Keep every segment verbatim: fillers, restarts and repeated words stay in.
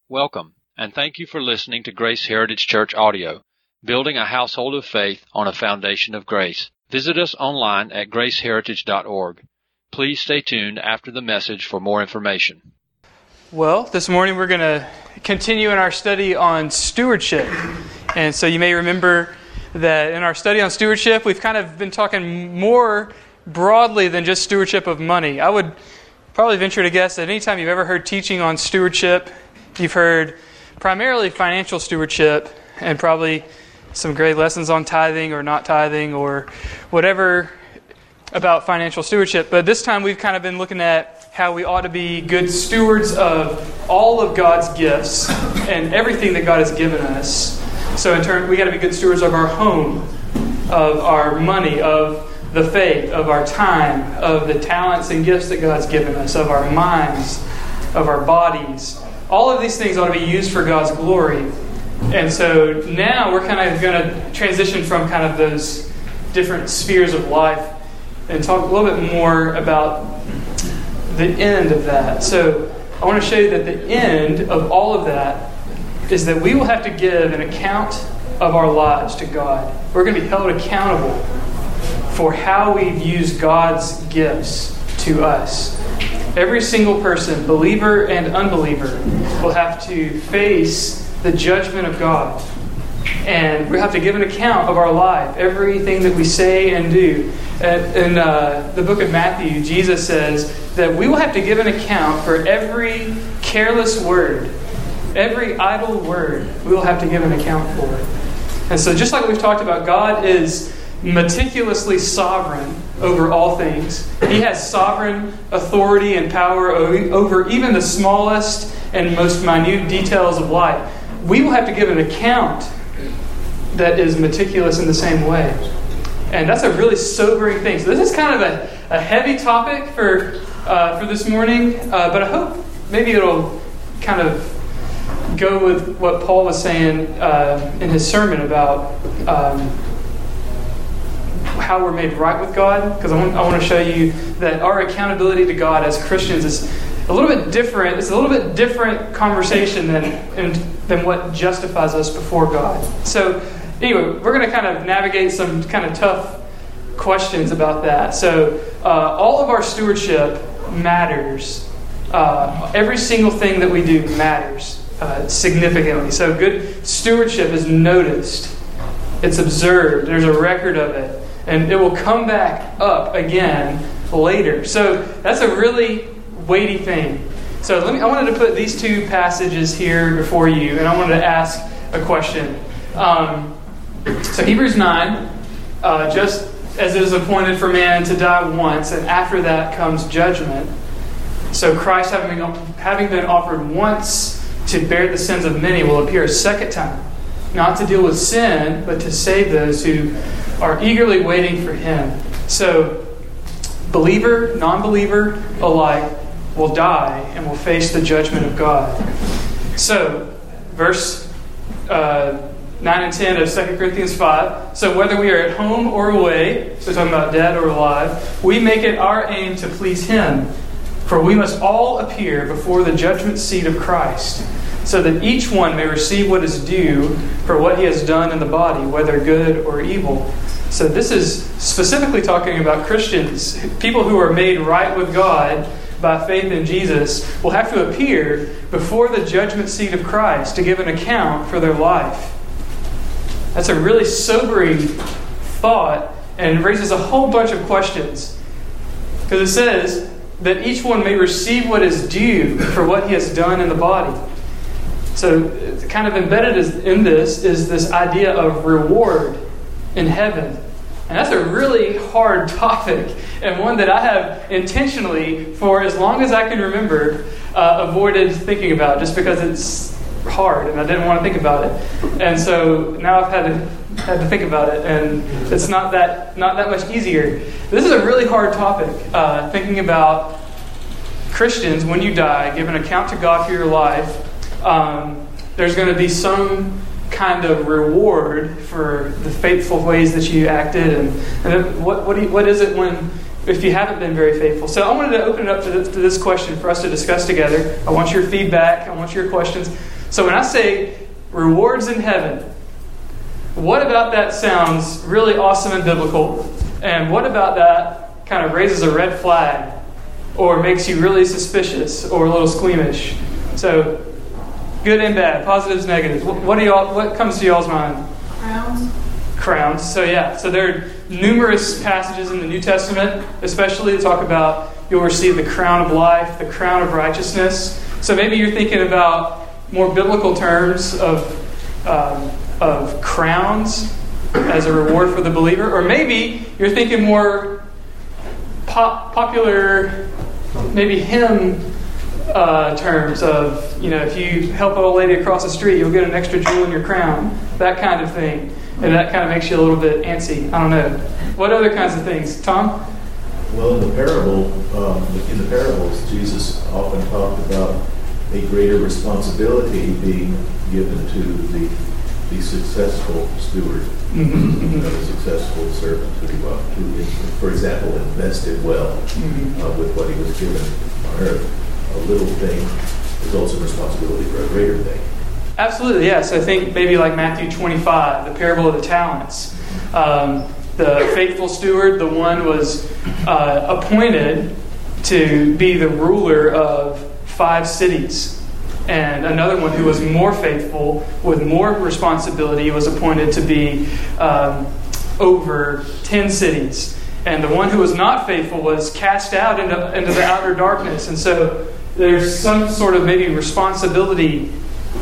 Welcome, and thank you for listening to Grace Heritage Church Audio, building a household of faith on a foundation of grace. Visit us online at grace heritage dot org. Please stay tuned after the message for more information. Well, this morning we're going to continue in our study on stewardship. And so you may remember that in our study on stewardship, we've kind of been talking more broadly than just stewardship of money. I would probably venture to guess that anytime you've ever heard teaching on stewardship, you've heard primarily financial stewardship and probably some great lessons on tithing or not tithing or whatever about financial stewardship. But this time we've kind of been looking at how we ought to be good stewards of all of God's gifts and everything that God has given us. So in turn, we got to be good stewards of our home, of our money, of the faith, of our time, of the talents and gifts that God's given us, of our minds, of our bodies. All of these things ought to be used for God's glory. And so now we're kind of going to transition from kind of those different spheres of life and talk a little bit more about the end of that. So I want to show you that the end of all of that is that we will have to give an account of our lives to God. We're going to be held accountable for how we've used God's gifts to us. Every single person, believer and unbeliever, will have to face the judgment of God. And we have to give an account of our life, everything that we say and do. In uh, the book of Matthew, Jesus says that we will have to give an account for every careless word, every idle word, we will have to give an account for. And so just like we've talked about, God is meticulously sovereign over all things. He has sovereign authority and power over even the smallest and most minute details of life. We will have to give an account that is meticulous in the same way. And that's a really sobering thing. So this is kind of a, a heavy topic for uh, for this morning, uh, but I hope maybe it'll kind of go with what Paul was saying uh, in his sermon about um, how we're made right with God, because I want, I want to show you that our accountability to God as Christians is a little bit different. It's a little bit different conversation than than what justifies us before God. So anyway, we're going to kind of navigate some kind of tough questions about that. So uh, all of our stewardship matters. Uh, every single thing that we do matters uh, significantly. So good stewardship is noticed. It's observed. There's a record of it. And it will come back up again later. So that's a really weighty thing. So let me. I wanted to put these two passages here before you, and I wanted to ask a question. Um, so Hebrews nine, uh, just as it is appointed for man to die once, and after that comes judgment. So Christ, having been, having been offered once to bear the sins of many, will appear a second time, not to deal with sin, but to save those who are eagerly waiting for Him. So, believer, non-believer alike will die and will face the judgment of God. So, verse uh, nine and ten of Second Corinthians five. So, whether we are at home or away, so talking about dead or alive, we make it our aim to please Him. For we must all appear before the judgment seat of Christ, so that each one may receive what is due for what he has done in the body, whether good or evil. So this is specifically talking about Christians, people who are made right with God by faith in Jesus, will have to appear before the judgment seat of Christ to give an account for their life. That's a really sobering thought and raises a whole bunch of questions. Because it says that each one may receive what is due for what he has done in the body. So kind of embedded in this is this idea of reward in heaven. And that's a really hard topic, and one that I have intentionally, for as long as I can remember, uh, avoided thinking about, just because it's hard and I didn't want to think about it. And so now I've had to had to think about it, and it's not that not that much easier. This is a really hard topic, uh, thinking about Christians, when you die, give an account to God for your life. Um, there's going to be some kind of reward for the faithful ways that you acted, and, and what what, do you, what is it when if you haven't been very faithful? So I wanted to open it up to this, to this question for us to discuss together. I want your feedback. I want your questions. So when I say rewards in heaven, what about that sounds really awesome and biblical? And what about that kind of raises a red flag or makes you really suspicious or a little squeamish? So, good and bad, positives, negatives. What, what do y'all? What comes to y'all's mind? Crowns. Crowns. So yeah. So there are numerous passages in the New Testament, especially to talk about you'll receive the crown of life, the crown of righteousness. So maybe you're thinking about more biblical terms of um, of crowns as a reward for the believer, or maybe you're thinking more pop, popular, maybe hymn uh, terms of, you know, if you help an old lady across the street, you'll get an extra jewel in your crown, that kind of thing. And that kind of makes you a little bit antsy. I don't know. What other kinds of things? Tom? Well, in the parable, um, in the parables, Jesus often talked about a greater responsibility being given to the the successful steward, Mm-hmm. you know, the successful servant who, uh, who, for example, invested well Mm-hmm. uh, with what he was given on earth. A little thing results in responsibility for a greater thing. Absolutely, yes. I think maybe like Matthew twenty-five, the parable of the talents. Um, the faithful steward, the one was uh, appointed to be the ruler of five cities. And another one who was more faithful, with more responsibility, was appointed to be um, over ten cities. And the one who was not faithful was cast out into, into the outer darkness. And so there's some sort of maybe responsibility.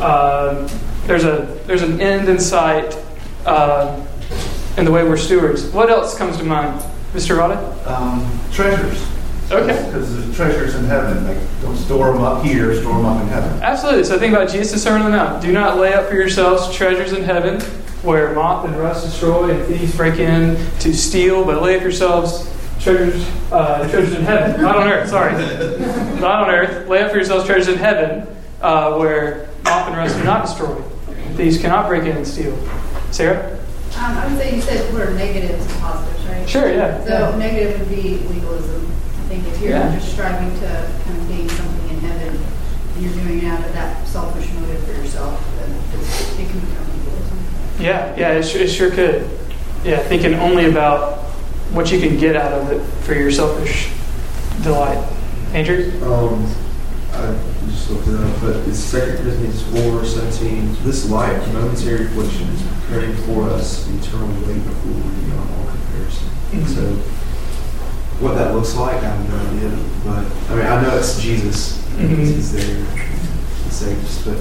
Uh, there's a there's an end in sight uh, in the way we're stewards. What else comes to mind, Mister Roddick? Um, treasures. Okay. Because the treasures in heaven, like, don't store them up here, store them up in heaven. Absolutely. So think about Jesus' Sermon on the Mount. Do not lay up for yourselves treasures in heaven, where moth and rust destroy and thieves break in to steal, but lay up yourselves treasures uh, treasures in heaven. Not on earth, sorry. Not on earth. Lay up for yourselves treasures in heaven, uh, where moth and rust do not destroy. Thieves cannot break in and steal. Sarah? Um, I would say you said what are negatives and positives, right? Sure, yeah. So yeah. negative would be legalism. I think if you're Yeah. just striving to kind of gain something in heaven, and you're doing it out of that selfish motive for yourself, then it can become legalism. Yeah, yeah, it, sure, it sure could. Yeah, thinking only about what you can get out of it for your selfish delight. Andrew? Um, I just looked it up, but it's Second Corinthians four seventeen. This life, momentary affliction, is preparing for us eternal weight of glory beyond all comparison. Mm-hmm. So, what that looks like, I have no idea. But I mean, I know it's Jesus. Mm-hmm. He's there to save us. But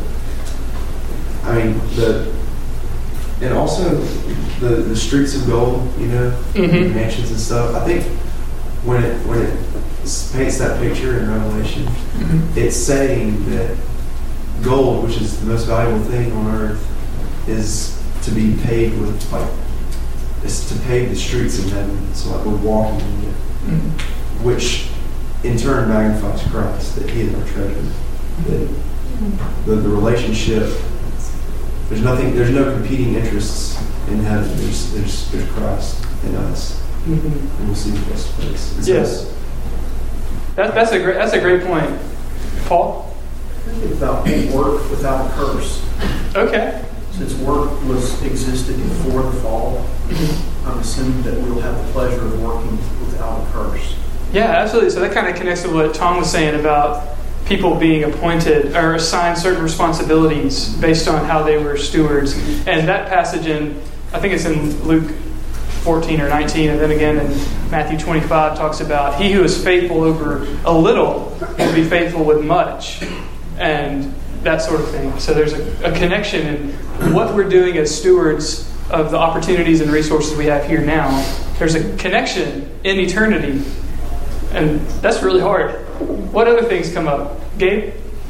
I mean, the and also the the streets of gold, you know, Mm-hmm. mansions and stuff. I think when it when it paints that picture in Revelation, Mm-hmm. it's saying that gold, which is the most valuable thing on earth, is to be paved with, like, it's to pave the streets of heaven. So like we're walking in it, Mm-hmm. which in turn magnifies Christ, that He is our treasure. That the, the relationship, there's nothing, there's no competing interests in heaven. There's there's there's Christ in us, Mm-hmm. and we'll see the best place. And so Yes. That, that's a great. That's a great point, Paul. Without work, without a curse. Okay. Since work was existed before the fall, I'm assuming that we'll have the pleasure of working without a curse. Yeah, absolutely. So that kind of connects to what Tom was saying about people being appointed or assigned certain responsibilities based on how they were stewards. And that passage in, I think it's in Luke fourteen or nineteen, and then again in Matthew twenty-five talks about he who is faithful over a little will be faithful with much, and that sort of thing. So there's a, a connection in what we're doing as stewards of the opportunities and resources we have here now. There's a connection in eternity, and that's really hard. What other things come up? Gabe?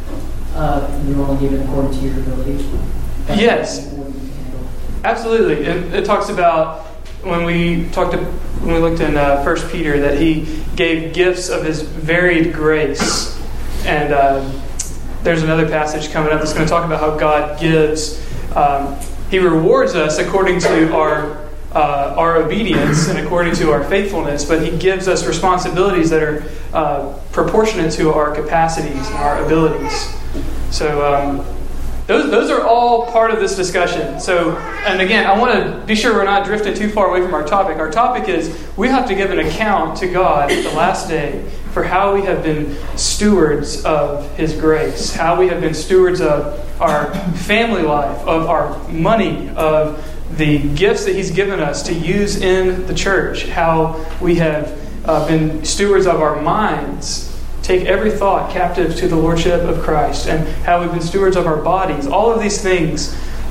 Uh, you're only given according to your ability. That's Yes. what you can handle. Absolutely. It, it talks about when we talked to, when we looked in uh, First Peter that he gave gifts of his varied grace, and uh, there's another passage coming up that's going to talk about how God gives. Um, he rewards us according to our uh, our obedience and according to our faithfulness, but He gives us responsibilities that are uh, proportionate to our capacities and our abilities. So um, those those are all part of this discussion. So, and again, I want to be sure we're not drifting too far away from our topic. Our topic is we have to give an account to God at the last day for how we have been stewards of His grace, how we have been stewards of our family life, of our money, of the gifts that He's given us to use in the church, how we have uh, been stewards of our minds, take every thought captive to the Lordship of Christ, and how we've been stewards of our bodies. All of these things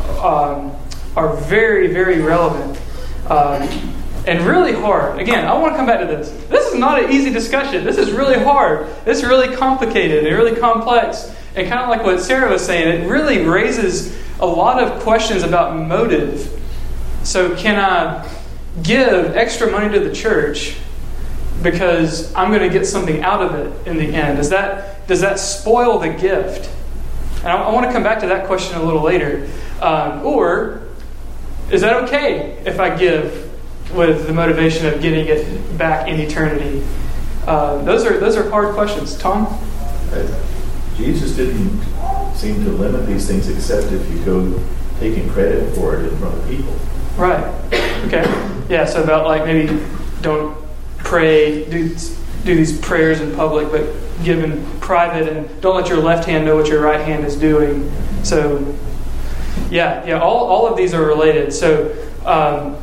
um, are very, very relevant um, and really hard. Again, I want to come back to this. This is not an easy discussion. This is really hard. This is really complicated and really complex. And kind of like what Sarah was saying, it really raises a lot of questions about motive. So can I give extra money to the church because I'm going to get something out of it in the end? Does that does that spoil the gift? And I, I want to come back to that question a little later. Um, or is that okay if I give with the motivation of getting it back in eternity? Uh, those are those are hard questions. Tom? Uh, Jesus didn't seem to limit these things except if you go taking credit for it in front of people. Right. Okay. Yeah, so about like maybe don't pray, do, do these prayers in public, but give in private, and don't let your left hand know what your right hand is doing. So, yeah, yeah, all, all of these are related. So, um,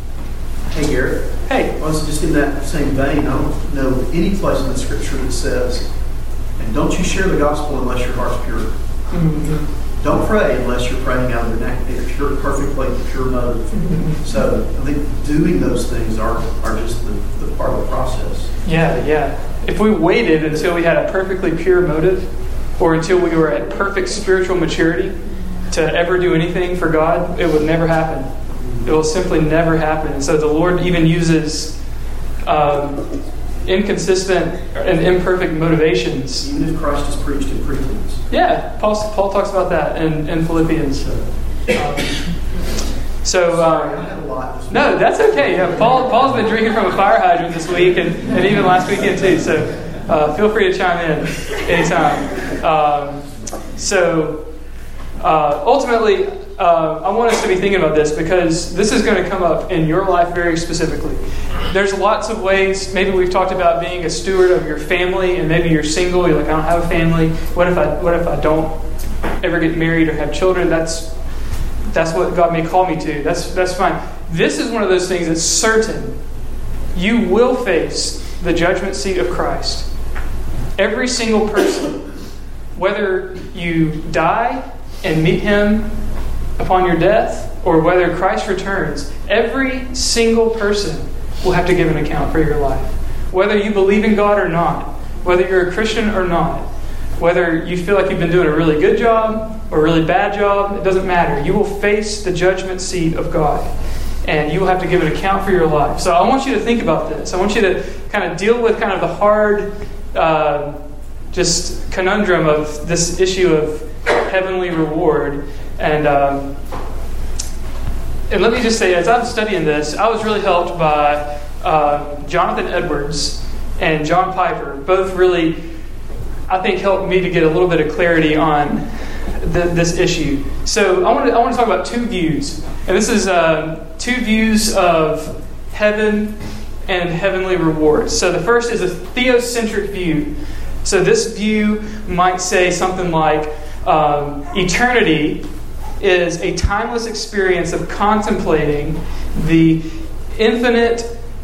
hey, Garrett. Hey. Well, it's just in that same vein, I don't know any place in the Scripture that says, and don't you share the gospel unless your heart's pure. Mm-hmm. Don't pray unless you're praying out of a pure, perfectly pure motive. Mm-hmm. So I think doing those things are, are just the, the part of the process. Yeah, yeah. If we waited until we had a perfectly pure motive, or until we were at perfect spiritual maturity to ever do anything for God, it would never happen. It will simply never happen. And so the Lord even uses um, inconsistent and imperfect motivations. Even if Christ is preached in pretense. Yeah, Paul, Paul talks about that in, in Philippians. Um, so, Sorry, I had a lot. No, that's okay. Yeah, Paul, Paul's been drinking from a fire hydrant this week, and, and even last weekend too. So, uh, feel free to chime in anytime. Um, so, uh, ultimately, uh, I want us to be thinking about this because this is going to come up in your life very specifically. There's lots of ways. Maybe we've talked about being a steward of your family, and maybe you're single. You're like, I don't have a family. What if I? What if I don't ever get married or have children? That's that's what God may call me to. That's that's fine. This is one of those things that's certain. You will face the judgment seat of Christ. Every single person, whether you die and meet Him upon your death, or whether Christ returns, every single person will have to give an account for your life. Whether you believe in God or not, whether you're a Christian or not, whether you feel like you've been doing a really good job or a really bad job, it doesn't matter. You will face the judgment seat of God, and you will have to give an account for your life. So I want you to think about this. I want you to kind of deal with kind of the hard, uh, just conundrum of this issue of heavenly reward. And um, And let me just say, as I'm studying this, I was really helped by uh, Jonathan Edwards and John Piper. Both really, I think, helped me to get a little bit of clarity on the, this issue. So I want to I want to talk about two views, and this is uh, two views of heaven and heavenly rewards. So the first is a theocentric view. So this view might say something like um, eternity is a timeless experience of contemplating the infinite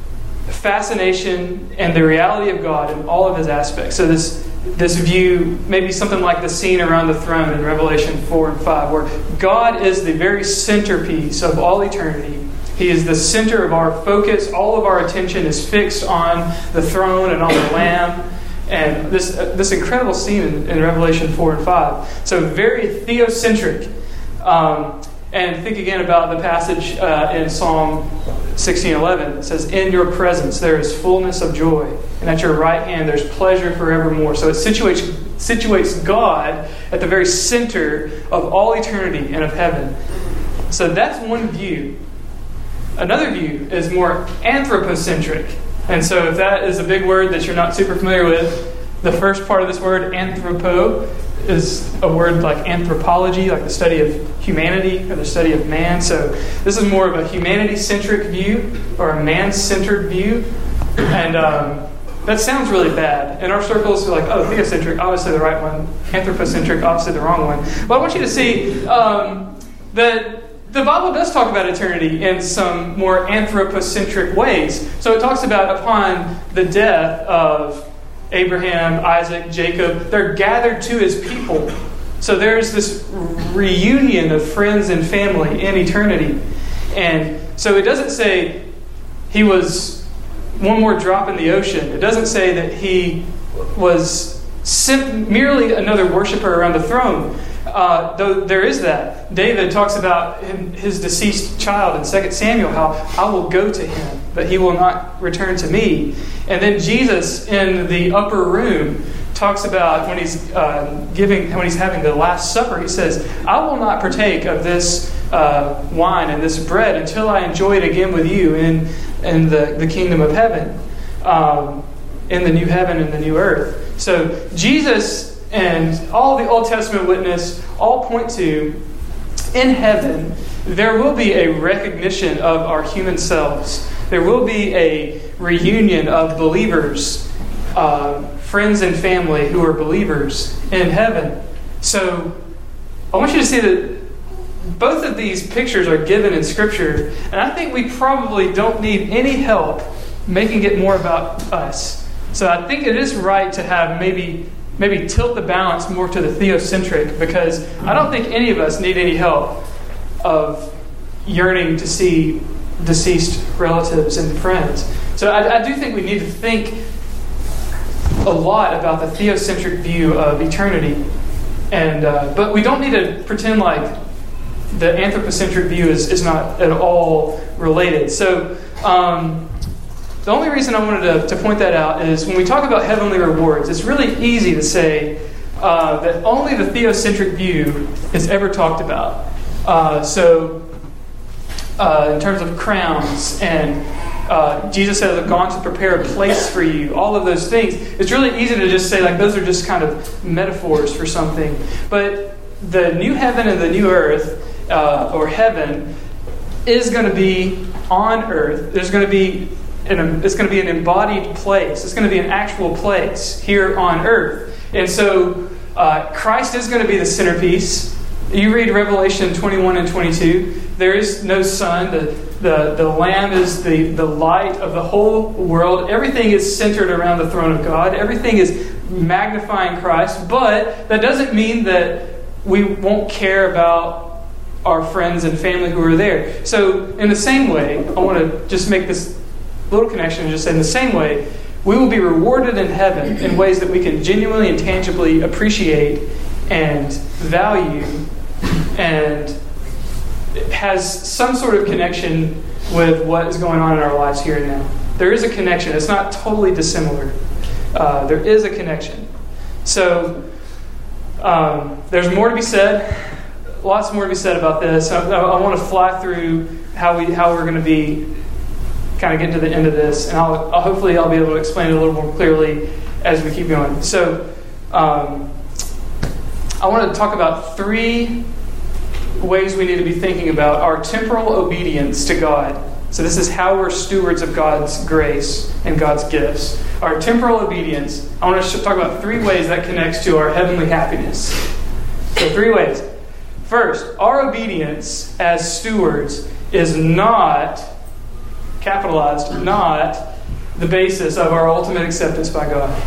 fascination and the reality of God in all of His aspects. So this this view may be something like the scene around the throne in Revelation four and five, where God is the very centerpiece of all eternity. He is the center of our focus. All of our attention is fixed on the throne and on the Lamb. And this uh, this incredible scene in, in Revelation four and five. So very theocentric. Um, and think again about the passage uh, in Psalm sixteen eleven. It says, "In your presence there is fullness of joy, and at your right hand there's pleasure forevermore." So it situates situates God at the very center of all eternity and of heaven. So that's one view. Another view is more anthropocentric. And so if that is a big word that you're not super familiar with, the first part of this word, anthropo, is a word like anthropology, like the study of humanity or the study of man. So this is more of a humanity-centric view or a man-centered view. And um, that sounds really bad. In our circles, we're like, oh, theocentric, obviously the right one. Anthropocentric, obviously the wrong one. But I want you to see um, that the Bible does talk about eternity in some more anthropocentric ways. So it talks about upon the death of Abraham, Isaac, Jacob, they're gathered to his people. So there's this reunion of friends and family in eternity. And so it doesn't say he was one more drop in the ocean. It doesn't say that he was sim- merely another worshiper around the throne. Uh, though there is that. David talks about his deceased child in Second Samuel, how I will go to him, but he will not return to me. And then Jesus in the upper room talks about when he's uh, giving, when he's having the Last Supper, he says, I will not partake of this uh, wine and this bread until I enjoy it again with you in, in the, the kingdom of heaven, um, in the new heaven and the new earth. So Jesus and all the Old Testament witness all point to, in heaven, there will be a recognition of our human selves. There will be a reunion of believers, uh, friends and family who are believers in heaven. So I want you to see that both of these pictures are given in Scripture, and I think we probably don't need any help making it more about us. So I think it is right to have maybe maybe tilt the balance more to the theocentric, because I don't think any of us need any help of yearning to see deceased relatives and friends. So I, I do think we need to think a lot about the theocentric view of eternity, and uh, but we don't need to pretend like the anthropocentric view is, is not at all related. So um, the only reason I wanted to, to point that out is when we talk about heavenly rewards, it's really easy to say uh, that only the theocentric view is ever talked about. Uh, so uh, in terms of crowns and uh, Jesus says, I've gone to prepare a place for you, all of those things. It's really easy to just say like those are just kind of metaphors for something. But the new heaven and the new earth, uh, or heaven, is going to be on earth. There's going to be an, it's going to be an embodied place. It's going to be an actual place here on earth. And so uh, Christ is going to be the centerpiece. You read Revelation twenty-one and twenty-two. There is no sun. The, the, the Lamb is the, the light of the whole world. Everything is centered around the throne of God. Everything is magnifying Christ. But that doesn't mean that we won't care about our friends and family who are there. So in the same way, I want to just make this little connection and just say in the same way, we will be rewarded in heaven in ways that we can genuinely and tangibly appreciate and value, and it has some sort of connection with what is going on in our lives here and now. There is a connection. It's not totally dissimilar. Uh, there is a connection. So um, there's more to be said. Lots more to be said about this. I, I want to fly through how we how we're going to be kind of getting to the end of this, and I'll, I'll hopefully I'll be able to explain it a little more clearly as we keep going. So um, I want to talk about three ways we need to be thinking about our temporal obedience to God. So this is how we're stewards of God's grace and God's gifts. Our temporal obedience. I want to talk about three ways that connects to our heavenly happiness. So three ways. First, our obedience as stewards is not, capitalized, not the basis of our ultimate acceptance by God.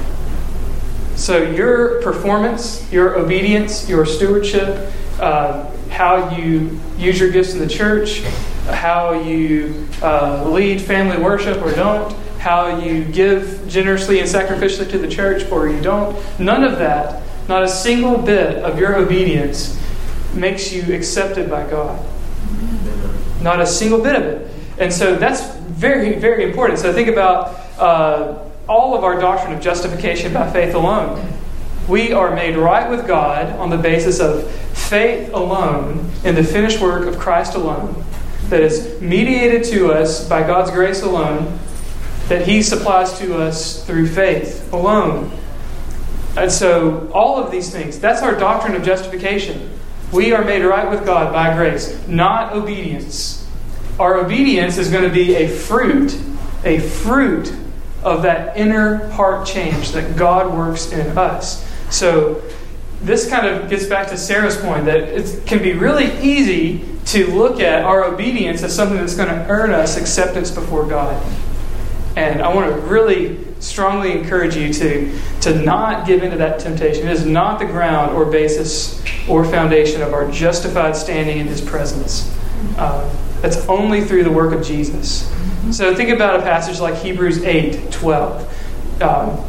So your performance, your obedience, your stewardship, uh, how you use your gifts in the church, how you uh, lead family worship or don't, how you give generously and sacrificially to the church or you don't, none of that, not a single bit of your obedience makes you accepted by God. Not a single bit of it. And so that's very, very important. So think about uh, all of our doctrine of justification by faith alone. We are made right with God on the basis of faith alone in the finished work of Christ alone, that is mediated to us by God's grace alone, that He supplies to us through faith alone. And so all of these things, that's our doctrine of justification. We are made right with God by grace, not obedience. Our obedience is going to be a fruit, a fruit of that inner heart change that God works in us. So this kind of gets back to Sarah's point that it can be really easy to look at our obedience as something that's going to earn us acceptance before God. And I want to really strongly encourage you to, to not give into that temptation. It is not the ground or basis or foundation of our justified standing in His presence. Uh, that's only through the work of Jesus. So think about a passage like Hebrews eight twelve. Um,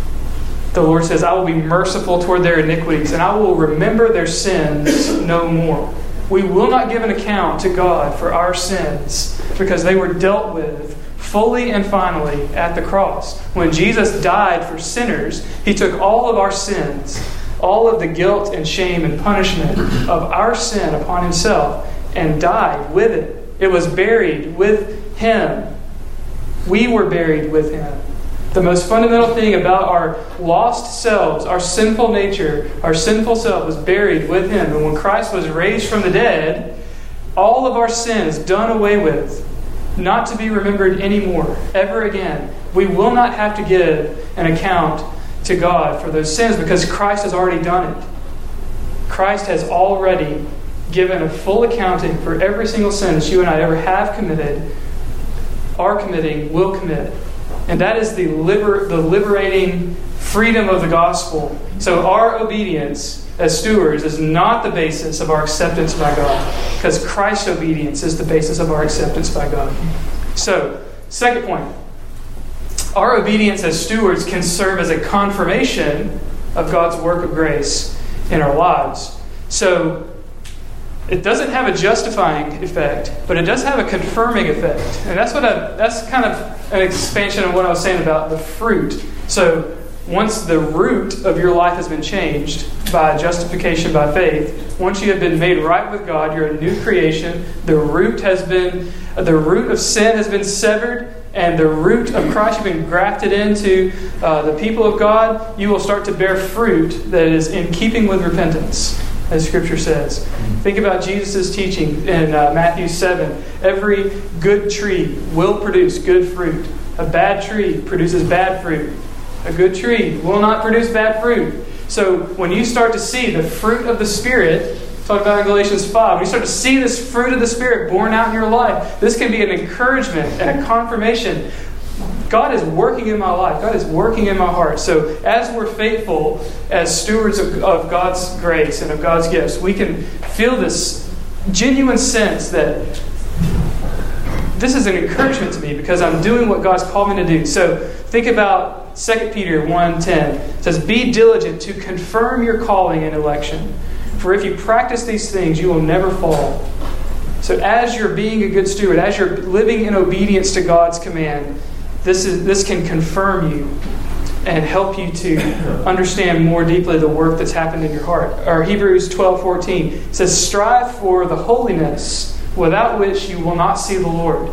the Lord says, I will be merciful toward their iniquities, and I will remember their sins no more. We will not give an account to God for our sins because they were dealt with fully and finally at the cross. When Jesus died for sinners, He took all of our sins, all of the guilt and shame and punishment of our sin upon Himself and died with it. It was buried with Him. We were buried with Him. The most fundamental thing about our lost selves, our sinful nature, our sinful self was buried with Him. And when Christ was raised from the dead, all of our sin is done away with, not to be remembered anymore, ever again. We will not have to give an account to God for those sins because Christ has already done it. Christ has already given a full accounting for every single sin that you and I ever have committed, are committing, will commit. And that is the liber- the liberating freedom of the gospel. So our obedience as stewards is not the basis of our acceptance by God, because Christ's obedience is the basis of our acceptance by God. So, second point. Our obedience as stewards can serve as a confirmation of God's work of grace in our lives. So, it doesn't have a justifying effect, but it does have a confirming effect. And that's what I, that's kind of an expansion of what I was saying about the fruit. So once the root of your life has been changed by justification by faith, once you have been made right with God, you're a new creation. The root has been, the root of sin has been severed, and the root of Christ has been grafted into uh, the people of God. You will start to bear fruit that is in keeping with repentance, as Scripture says. Think about Jesus' teaching in uh, Matthew seven. Every good tree will produce good fruit. A bad tree produces bad fruit. A good tree will not produce bad fruit. So when you start to see the fruit of the Spirit, talk about in Galatians five, when you start to see this fruit of the Spirit born out in your life, this can be an encouragement and a confirmation. God is working in my life. God is working in my heart. So as we're faithful as stewards of, of God's grace and of God's gifts, we can feel this genuine sense that this is an encouragement to me because I'm doing what God's called me to do. So think about Second Peter one ten. It says, be diligent to confirm your calling and election. For if you practice these things, you will never fall. So as you're being a good steward, as you're living in obedience to God's command, This is this can confirm you and help you to understand more deeply the work that's happened in your heart. Or Hebrews twelve fourteen says, strive for the holiness without which you will not see the Lord.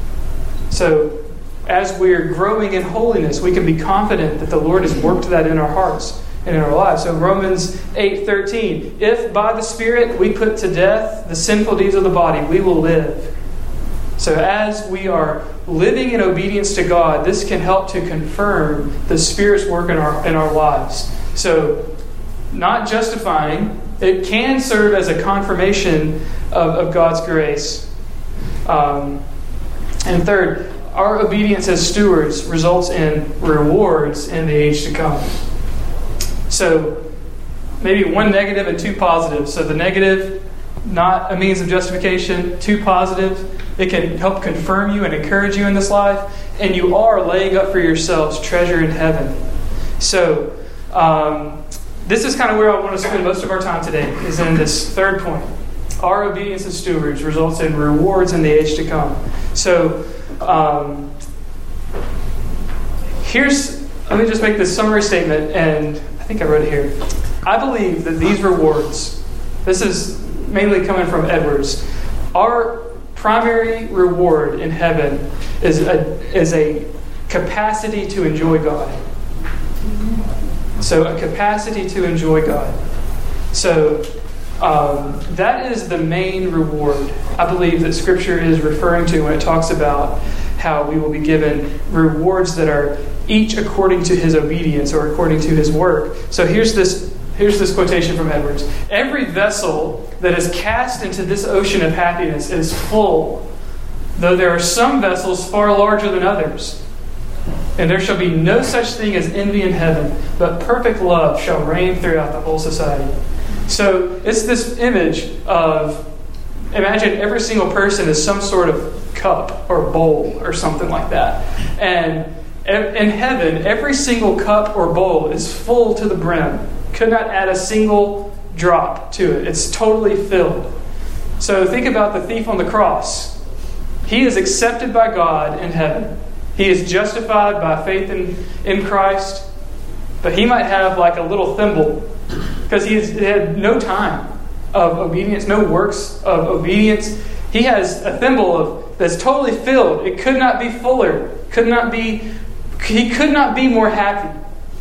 So as we're growing in holiness, we can be confident that the Lord has worked that in our hearts and in our lives. So Romans eight thirteen, if by the Spirit we put to death the sinful deeds of the body, we will live. So as we are living in obedience to God, this can help to confirm the Spirit's work in our in our lives. So, not justifying, it can serve as a confirmation of, of God's grace. Um, and third, our obedience as stewards results in rewards in the age to come. So, maybe one negative and two positives. So the negative, not a means of justification. Two positive, it can help confirm you and encourage you in this life. And you are laying up for yourselves treasure in heaven. So, um, this is kind of where I want to spend most of our time today, is in this third point. Our obedience as stewards results in rewards in the age to come. So, um, here's, let me just make this summary statement, and I think I wrote it here. I believe that these rewards, this is mainly coming from Edwards, our primary reward in heaven is a, is a capacity to enjoy God. So a capacity to enjoy God. So um, that is the main reward I believe that Scripture is referring to when it talks about how we will be given rewards that are each according to his obedience or according to his work. So here's this here's this quotation from Edwards. Every vessel that is cast into this ocean of happiness is full, though there are some vessels far larger than others. And there shall be no such thing as envy in heaven, but perfect love shall reign throughout the whole society. So it's this image of, imagine every single person is some sort of cup or bowl or something like that. And in heaven, every single cup or bowl is full to the brim. Could not add a single drop to it. It's totally filled. So think about the thief on the cross. He is accepted by God in heaven. He is justified by faith in, in Christ. But he might have like a little thimble because he, has, he had no time of obedience, no works of obedience. He has a thimble of that's totally filled. It could not be fuller. Could not be. He could not be more happy.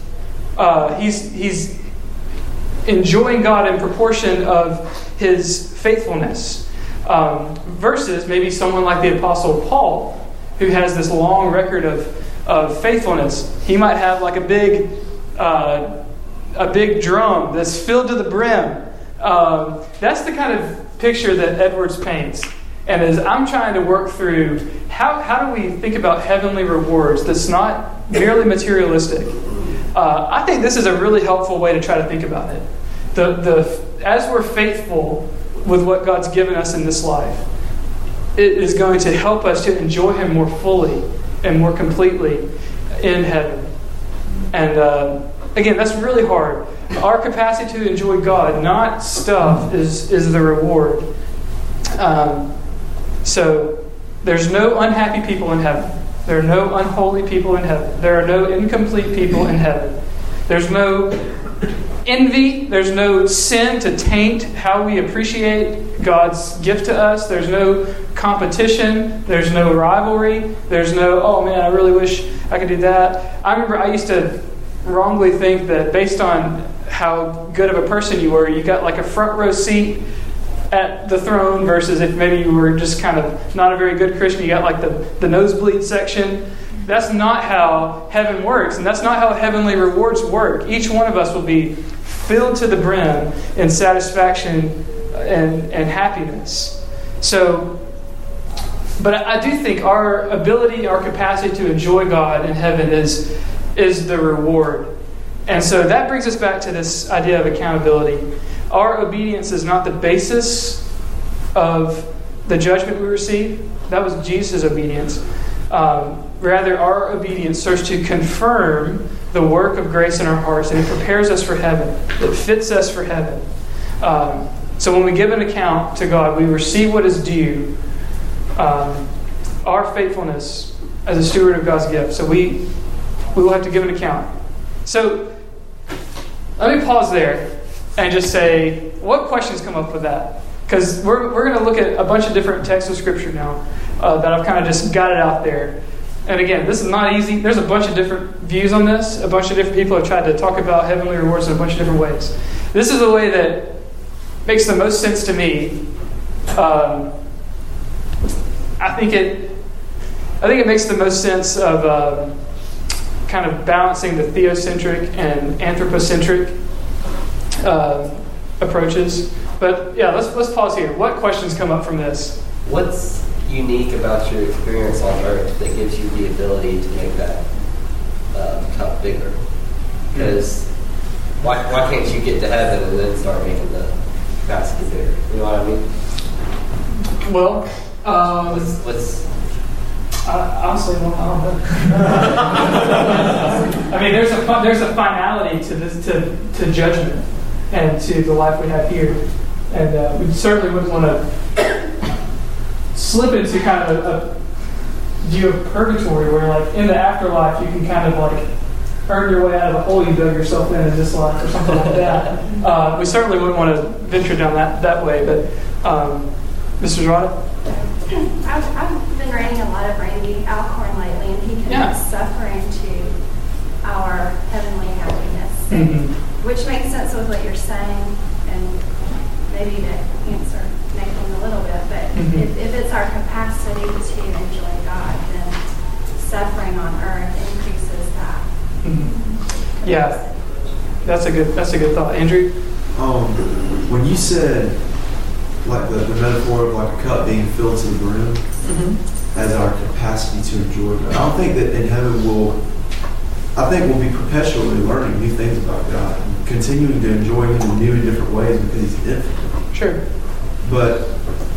Uh, he's he's enjoying God in proportion of his faithfulness. Um, versus maybe someone like the Apostle Paul, who has this long record of of faithfulness. He might have like a big uh, a big drum that's filled to the brim. Um, that's the kind of picture that Edwards paints. And as I'm trying to work through how, how do we think about heavenly rewards that's not merely materialistic, uh, I think this is a really helpful way to try to think about it. The the as we're faithful with what God's given us in this life, it is going to help us to enjoy Him more fully and more completely in heaven. And uh, again, that's really hard. Our capacity to enjoy God, not stuff, is is the reward. Um, So, there's no unhappy people in heaven. There are no unholy people in heaven. There are no incomplete people in heaven. There's no envy. There's no sin to taint how we appreciate God's gift to us. There's no competition. There's no rivalry. There's no, oh man, I really wish I could do that. I remember I used to wrongly think that based on how good of a person you were, you got like a front row seat at the throne, versus if maybe you were just kind of not a very good Christian, you got like the, the nosebleed section. That's not how heaven works, and that's not how heavenly rewards work. Each one of us will be filled to the brim in satisfaction and, and happiness. So, but I do think our ability, our capacity to enjoy God in heaven is, is the reward. And so that brings us back to this idea of accountability. Our obedience is not the basis of the judgment we receive. That was Jesus' obedience. Um, rather, our obedience serves to confirm the work of grace in our hearts, and it prepares us for heaven. It fits us for heaven. Um, so when we give an account to God, we receive what is due. Um, our faithfulness as a steward of God's gift. So we we will have to give an account. So let me pause there and just say, what questions come up with that? Because we're we're going to look at a bunch of different texts of Scripture now uh, that I've kind of just got it out there. And again, this is not easy. There's a bunch of different views on this. A bunch of different people have tried to talk about heavenly rewards in a bunch of different ways. This is the way that makes the most sense to me. Um, I think it. I think it makes the most sense of um, kind of balancing the theocentric and anthropocentric Uh, approaches. But yeah, let's let's pause here. What questions come up from this? What's unique about your experience on Earth that gives you the ability to make that uh, cup bigger? Because why why can't you get to heaven and then start making the capacity bigger? You know what I mean? Well, um, what's, what's I, honestly, well, I don't know. I mean, there's a there's a finality to this to to judgment and to the life we have here, and uh, we certainly wouldn't want to slip into kind of a, a view of purgatory, where like in the afterlife you can kind of like earn your way out of the hole you dug yourself in in this life, or something like that. Uh, we certainly wouldn't want to venture down that that way. But um, Mister Rada? I've, I've been reading a lot of Randy Alcorn lately, and he connects Yeah. suffering to our heavenly happiness. Mm-hmm. Which makes sense with what you're saying, and maybe to answer Nathan a little bit, but mm-hmm. if, if it's our capacity to enjoy God, then suffering on earth increases that. Mm-hmm. Yeah, that's a good that's a good thought, Andrew. Um, when you said like the, the metaphor of like a cup being filled to the brim mm-hmm. as our capacity to enjoy God, I don't think that in heaven we'll. I think we'll be perpetually learning new things about God, and continuing to enjoy Him in new and different ways because He's infinite. Sure. But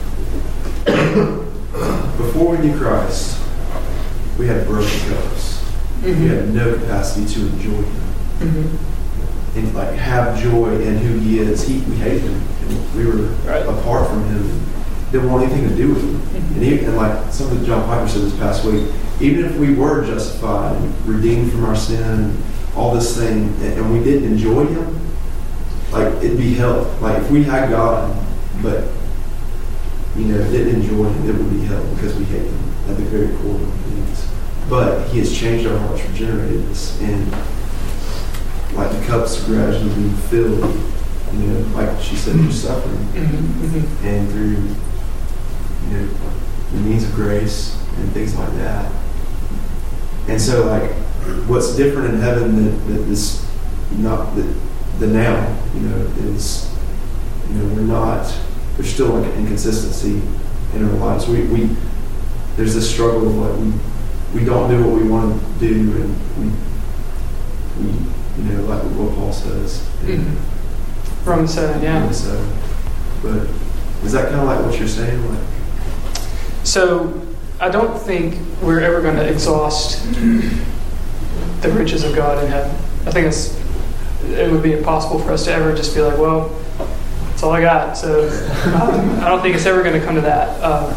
before we knew Christ, we had broken cups. Mm-hmm. We had no capacity to enjoy Him. Mm-hmm. And like have joy in who He is. He, we hated Him. And we were right. apart from Him. Didn't want anything to do with Him. Mm-hmm. And, even, and like something John Piper said this past week, even if we were justified and redeemed from our sin, all this thing, and, and we didn't enjoy Him, like it'd be hell. Like if we had God, but you know didn't enjoy Him, it would be hell because we hate Him at the very core of things. But He has changed our hearts, regenerated us, and like the cups gradually being filled. You know, like she said, through suffering mm-hmm. and through you know the means of grace and things like that. And so, like, what's different in heaven that, that this not the, the now, you know, is you know we're not. There's still like an inconsistency in our lives. We we there's this struggle of like we we don't do what we want to do, and we we you know like what Paul says. Mm-hmm. Romans seven, yeah. Romans seven. But is that kind of like what you're saying, like? So. I don't think we're ever going to exhaust the riches of God in heaven. I think it's it would be impossible for us to ever just be like, well, that's all I got. So um, I don't think it's ever going to come to that. Uh,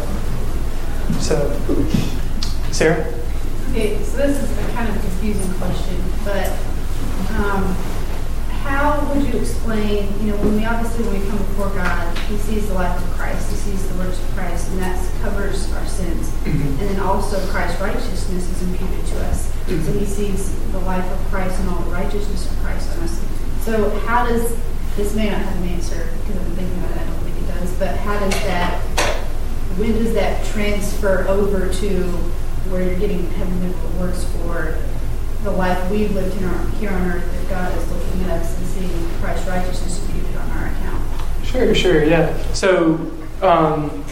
so, Sarah? Okay, so this is a kind of confusing question, but um, how would you explain, you know, when we obviously, when we come before God, He sees the life of Christ, He sees the works of Christ, and that covers our sins. Mm-hmm. And then also Christ's righteousness is imputed to us. Mm-hmm. So He sees the life of Christ and all the righteousness of Christ on us. So how does, this may not have an answer, because I've been thinking about it, I don't think it does, but how does that, when does that transfer over to where you're getting heavenly rewards for the life we've lived in our, here on earth, that God is looking at us and seeing Christ's righteousness imputed on our account? Sure, sure, yeah. So, um,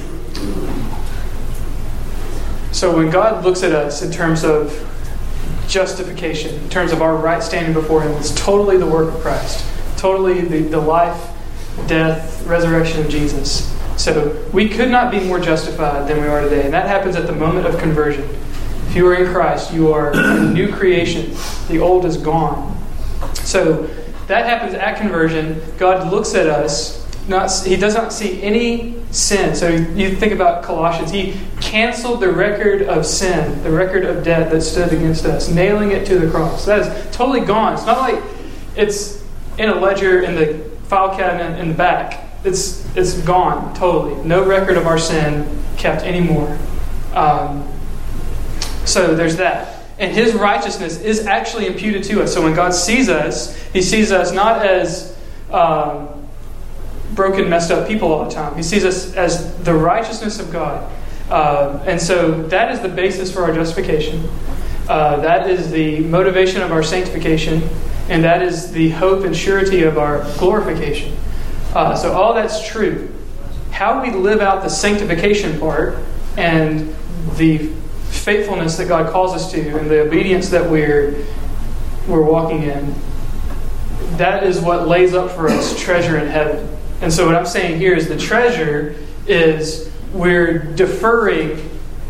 so when God looks at us in terms of justification, in terms of our right standing before Him, it's totally the work of Christ, totally the, the life, death, resurrection of Jesus. So we could not be more justified than we are today, and that happens at the moment of conversion. If you are in Christ, you are a new creation. The old is gone. So that happens at conversion. God looks at us. Not, he does not see any sin. So you think about Colossians. He canceled the record of sin, the record of debt that stood against us, nailing it to the cross. That is totally gone. It's not like it's in a ledger in the file cabinet in the back. It's it's gone totally. No record of our sin kept anymore. Um, So there's that. And His righteousness is actually imputed to us. So when God sees us, He sees us not as um, broken, messed up people all the time. He sees us as the righteousness of God. Uh, and so that is the basis for our justification. Uh, that is the motivation of our sanctification. And that is the hope and surety of our glorification. Uh, so all that's true. How we live out the sanctification part and the faithfulness that God calls us to and the obedience that we're we're walking in, that is what lays up for us treasure in heaven. And so what I'm saying here is the treasure is we're deferring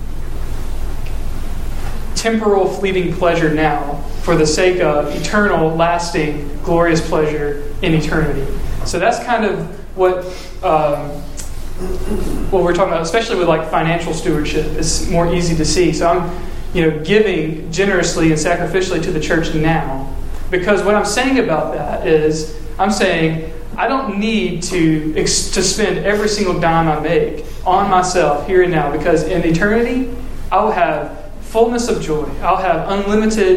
temporal fleeting pleasure now for the sake of eternal, lasting, glorious pleasure in eternity. So that's kind of what um, what we're talking about, especially with like financial stewardship. It's more easy to see. So I'm, you know, giving generously and sacrificially to the church now, because what I'm saying about that is I'm saying I don't need to ex- to spend every single dime I make on myself here and now, because in eternity I will have fullness of joy. I'll have unlimited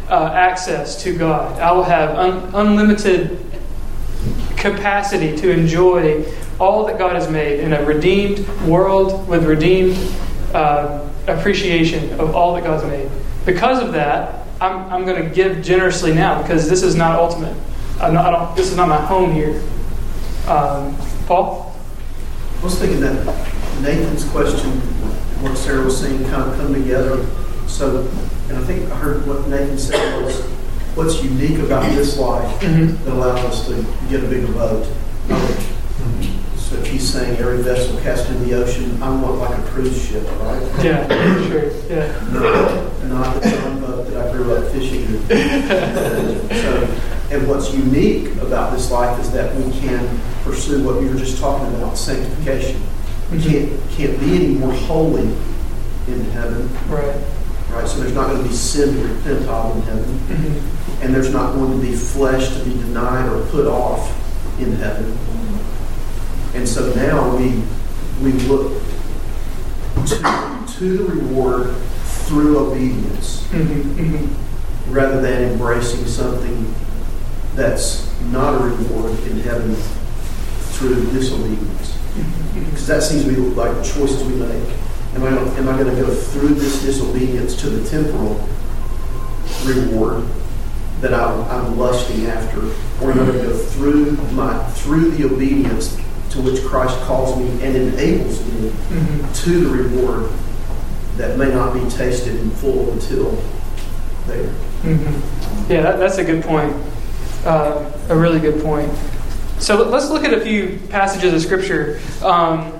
uh, access to God. I will have un- unlimited capacity to enjoy all that God has made in a redeemed world with redeemed uh, appreciation of all that God's made. Because of that, I'm, I'm going to give generously now because this is not ultimate. I'm not, I don't. This is not my home here. Um, Paul? I was thinking that Nathan's question, what Sarah was saying, kind of come together. So, and I think I heard what Nathan said was, what's unique about this life mm-hmm. that allows us to get a bigger boat? Mm-hmm. So if he's saying every vessel cast in the ocean, I want like a cruise ship, right? Yeah, sure. Yeah. Not, not the fun boat that I grew up fishing in. So, and what's unique about this life is that we can pursue what you were just talking about, sanctification. We can't can't be any more holy in heaven. Right. Right. So there's not going to be sin to repent of in heaven. Mm-hmm. And there's not going to be flesh to be denied or put off in heaven. And so now we we look to, to the reward through obedience mm-hmm. Mm-hmm. rather than embracing something that's not a reward in heaven through disobedience. Because that seems to be like the choices we make. Am I, am I going to go through this disobedience to the temporal reward that I'm, I'm lusting after, or am I going to go through my through the obedience to which Christ calls me and enables me mm-hmm. to the reward that may not be tasted in full until there? Mm-hmm. Yeah, that, that's a good point. Uh, a really good point. So let's look at a few passages of Scripture. Um,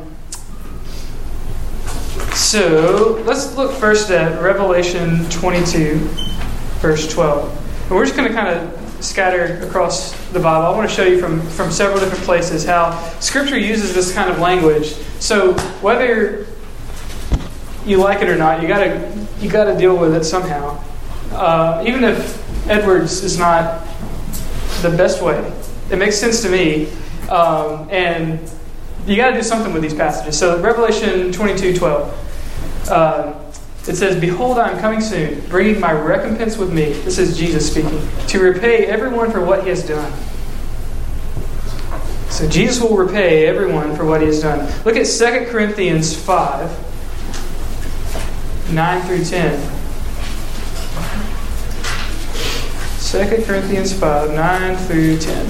so let's look first at Revelation twenty-two, verse twelve. And we're just going to kind of scatter across the Bible. I want to show you from, from several different places how Scripture uses this kind of language. So whether you like it or not, you gotta you gotta deal with it somehow. Uh, even if Edwards is not the best way, it makes sense to me, um, and you got to do something with these passages. So Revelation twenty-two twelve, uh, it says, "Behold, I am coming soon, bringing my recompense with me." This is Jesus speaking, "to repay everyone for what he has done." So Jesus will repay everyone for what he has done. Look at Second Corinthians five, nine through ten. Second Corinthians five, nine through ten.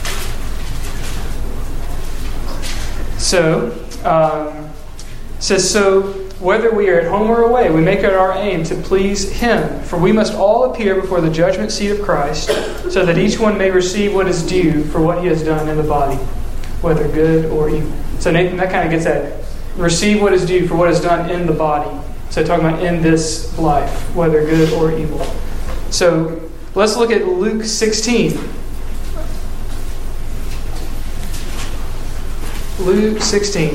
So, um, it says, "So whether we are at home or away, we make it our aim to please Him. For we must all appear before the judgment seat of Christ, so that each one may receive what is due for what he has done in the body, whether good or evil." So Nathan, that kind of gets at receive what is due for what is done in the body. So talking about in this life, whether good or evil. So let's look at Luke sixteen. Luke sixteen.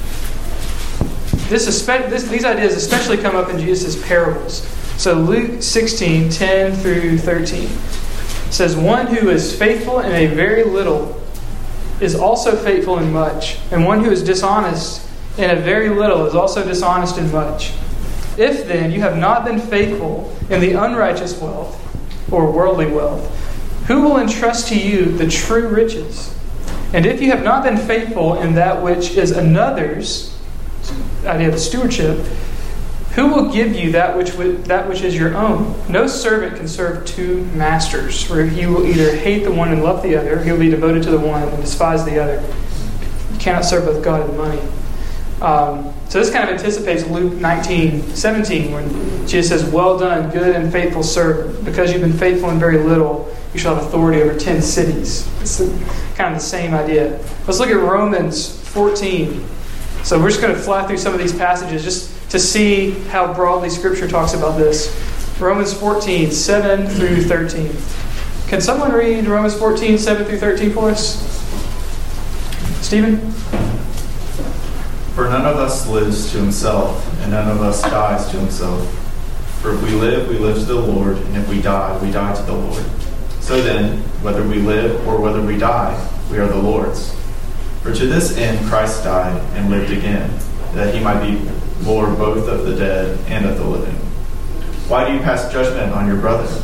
This, this, these ideas especially come up in Jesus' parables. So Luke sixteen, ten through thirteen. It says, "One who is faithful in a very little is also faithful in much. And one who is dishonest in a very little is also dishonest in much. If then you have not been faithful in the unrighteous wealth, or worldly wealth, who will entrust to you the true riches? And if you have not been faithful in that which is another's," idea of stewardship, "who will give you that which that which is your own? No servant can serve two masters, for he will either hate the one and love the other, he will be devoted to the one and despise the other. You cannot serve both God and money." Um, so this kind of anticipates Luke nineteen seventeen, when Jesus says, "Well done, good and faithful servant. Because you've been faithful in very little, you shall have authority over ten cities." It's kind of the same idea. Let's look at Romans fourteen. So we're just going to fly through some of these passages just to see how broadly Scripture talks about this. Romans fourteen, seven through thirteen. Can someone read Romans fourteen, seven through thirteen for us? Stephen? "For none of us lives to himself, and none of us dies to himself. For if we live, we live to the Lord, and if we die, we die to the Lord. So then, whether we live or whether we die, we are the Lord's. For to this end Christ died and lived again, that he might be Lord both of the dead and of the living. Why do you pass judgment on your brother?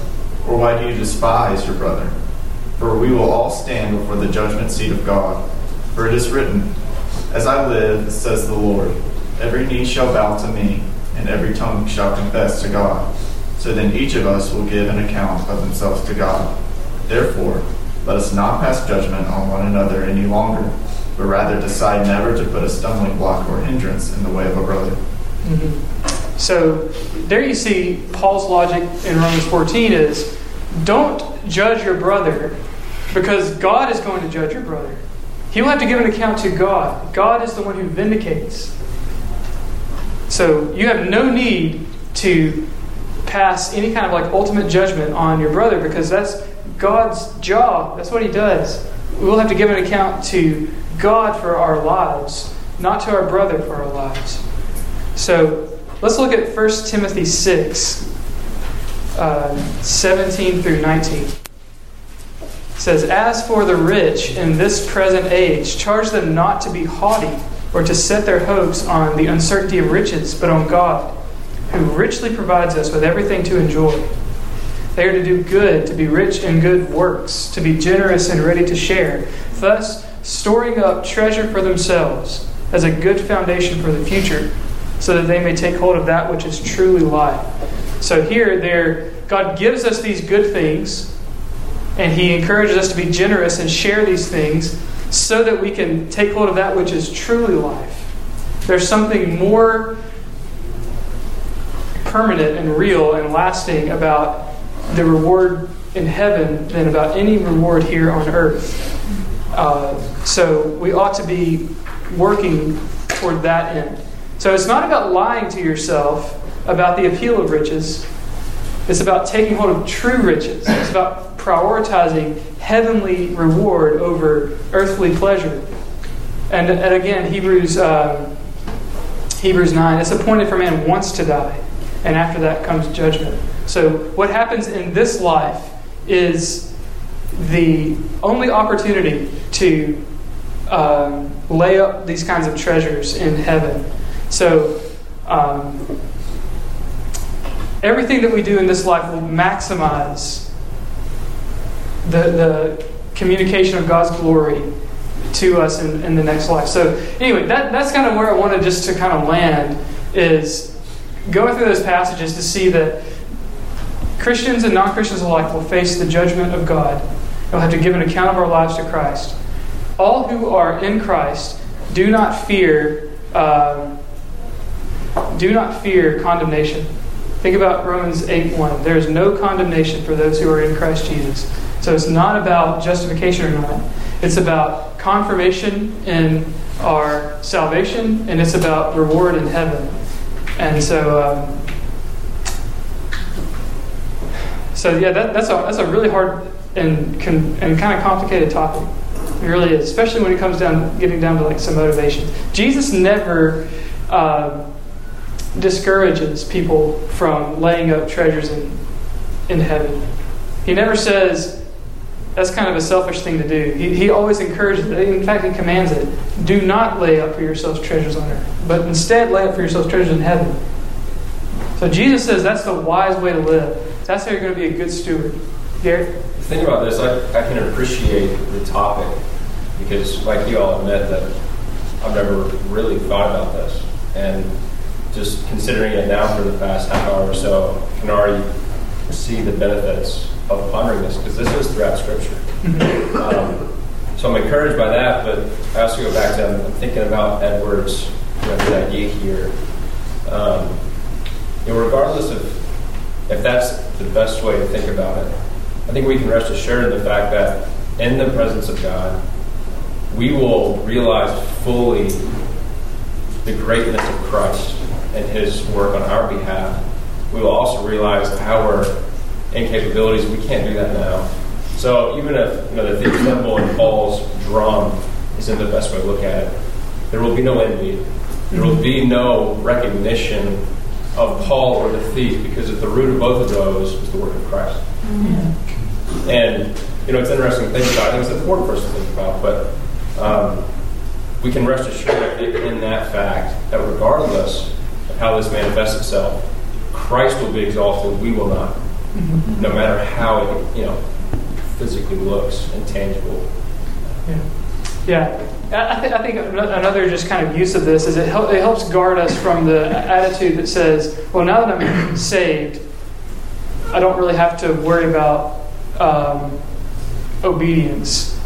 Or why do you despise your brother? For we will all stand before the judgment seat of God. For it is written, As I live, says the Lord, every knee shall bow to me, and every tongue shall confess to God. So then each of us will give an account of himself to God. Therefore, let us not pass judgment on one another any longer, but rather decide never to put a stumbling block or hindrance in the way of a brother. Mm-hmm. So there you see Paul's logic in Romans fourteen is, don't judge your brother because God is going to judge your brother. He will have to give an account to God. God is the one who vindicates. So you have no need to pass any kind of like ultimate judgment on your brother because that's God's job. That's what he does. We will have to give an account to God for our lives, not to our brother for our lives. So let's look at First Timothy six, uh, seventeen through nineteen. It says, As for the rich in this present age, charge them not to be haughty or to set their hopes on the uncertainty of riches, but on God, who richly provides us with everything to enjoy. They are to do good, to be rich in good works, to be generous and ready to share, thus storing up treasure for themselves as a good foundation for the future, so that they may take hold of that which is truly life. So here, there, God gives us these good things, and He encourages us to be generous and share these things so that we can take hold of that which is truly life. There's something more permanent and real and lasting about the reward in heaven than about any reward here on earth. Uh, so we ought to be working toward that end. So it's not about lying to yourself about the appeal of riches. It's about taking hold of true riches. It's about prioritizing heavenly reward over earthly pleasure. And, and again, Hebrews um, Hebrews nine, it's appointed for man once to die, and after that comes judgment. So what happens in this life is the only opportunity to um, lay up these kinds of treasures in heaven. So um, everything that we do in this life will maximize the, the communication of God's glory to us in, in the next life. So anyway, that, that's kind of where I wanted just to kind of land, is going through those passages to see that Christians and non-Christians alike will face the judgment of God. We'll have to give an account of our lives to Christ. All who are in Christ do not fear um, do not fear condemnation. Think about Romans eight one. There is no condemnation for those who are in Christ Jesus. So it's not about justification or not. It's about confirmation in our salvation, and it's about reward in heaven. And so, um, so yeah, that, that's a that's a really hard and con, and kind of complicated topic. It really is, especially when it comes down getting down to like some motivation. Jesus never uh, discourages people from laying up treasures in in heaven. He never says that's kind of a selfish thing to do. He, he always encourages it. In fact, he commands it. Do not lay up for yourselves treasures on earth, but instead lay up for yourselves treasures in heaven. So Jesus says that's the wise way to live. That's how you're going to be a good steward. Garrett? Think about this. I, I can appreciate the topic because, like you all admit, that I've never really thought about this. And just considering it now for the past half hour or so, I can already see the benefits of pondering this, because this is throughout Scripture. um, so I'm encouraged by that, but I also go back to, I'm thinking about Edwards' you know, the idea here. Um, you know, regardless of if that's the best way to think about it, I think we can rest assured in the fact that in the presence of God, we will realize fully the greatness of Christ and His work on our behalf. We will also realize our incapabilities. We can't do that now. So even if you know the thief symbol in Paul's drum isn't the best way to look at it, there will be no envy. There will be no recognition of Paul or the thief, because at the root of both of those is the work of Christ. Mm-hmm. And you know, it's interesting to think about. I think it's important for us to think about, but um, we can rest assured in that fact that regardless of how this manifests itself, Christ will be exalted. We will not. mm-hmm. no matter how it, you know, physically looks and tangible. Yeah. Yeah. I, th- I think another just kind of use of this is it, hel- it helps guard us from the attitude that says, well, now that I'm saved, I don't really have to worry about um, obedience.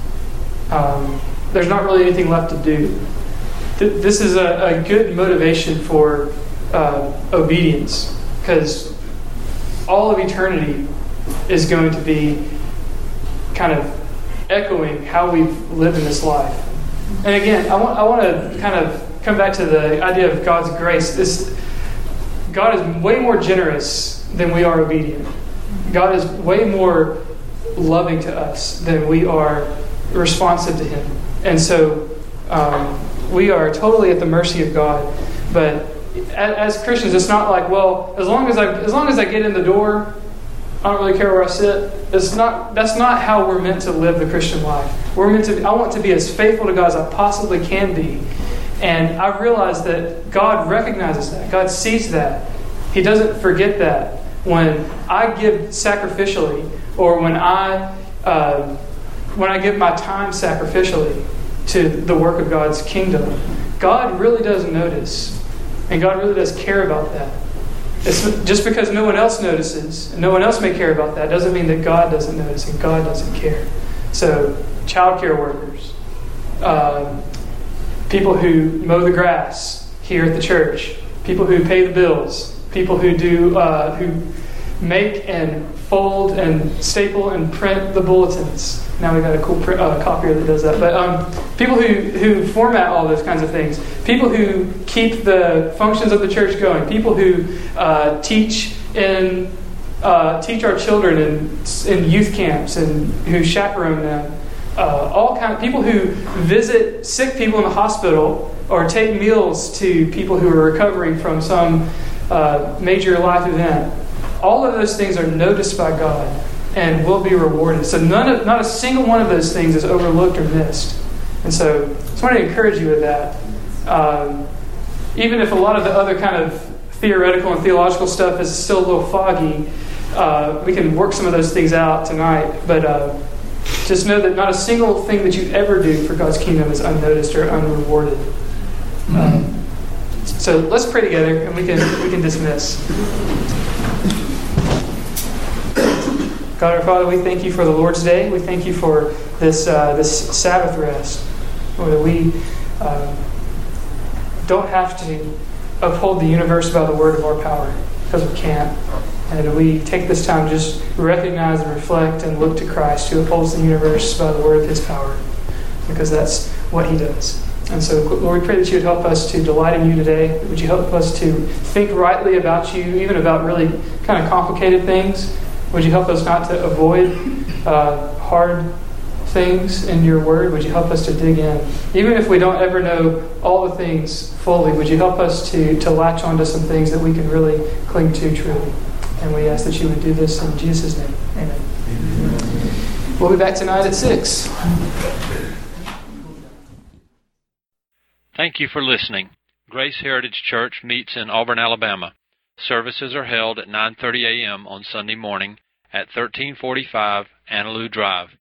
Um, there's not really anything left to do. Th- this is a, a good motivation for uh, obedience, because all of eternity is going to be kind of echoing how we've lived in this life. And again, I want I want to kind of come back to the idea of God's grace. This God is way more generous than we are obedient. God is way more loving to us than we are responsive to Him. And so um, we are totally at the mercy of God. But as, as Christians, it's not like, well, as long as I as long as I get in the door, I don't really care where I sit. It's not. That's not how we're meant to live the Christian life. We're meant to. I want to be as faithful to God as I possibly can be, and I realize that God recognizes that. God sees that. He doesn't forget that when I give sacrificially, or when I uh, when I give my time sacrificially to the work of God's kingdom. God really does notice, and God really does care about that. It's just because no one else notices, and no one else may care about that, doesn't mean that God doesn't notice and God doesn't care. So, childcare workers, uh, people who mow the grass here at the church, people who pay the bills, people who do uh, who make and fold and staple and print the bulletins. Now we got a cool print, uh, copier that does that. But um, people who, who format all those kinds of things. People who keep the functions of the church going. People who uh, teach in uh, teach our children in in youth camps and who chaperone them. Uh, all kind of people who visit sick people in the hospital or take meals to people who are recovering from some uh, major life event. All of those things are noticed by God and will be rewarded. So none of, not a single one of those things is overlooked or missed. And so I just want to encourage you with that. Um, even if a lot of the other kind of theoretical and theological stuff is still a little foggy, uh, we can work some of those things out tonight. But uh, just know that not a single thing that you ever do for God's kingdom is unnoticed or unrewarded. Um, so let's pray together, and we can we can dismiss. God our Father, we thank you for the Lord's Day. We thank you for this uh, this Sabbath rest, where we uh, don't have to uphold the universe by the word of our power, because we can't. And we take this time to just recognize and reflect and look to Christ, who upholds the universe by the word of His power, because that's what He does. And so, Lord, we pray that you would help us to delight in you today. Would you help us to think rightly about you, even about really kind of complicated things? Would you help us not to avoid uh, hard things in your word? Would you help us to dig in? Even if we don't ever know all the things fully, would you help us to, to latch onto some things that we can really cling to truly? And we ask that you would do this in Jesus' name. Amen. Amen. We'll be back tonight at six. Thank you for listening. Grace Heritage Church meets in Auburn, Alabama. Services are held at nine thirty a.m. on Sunday morning at thirteen forty-five Annaloo Drive.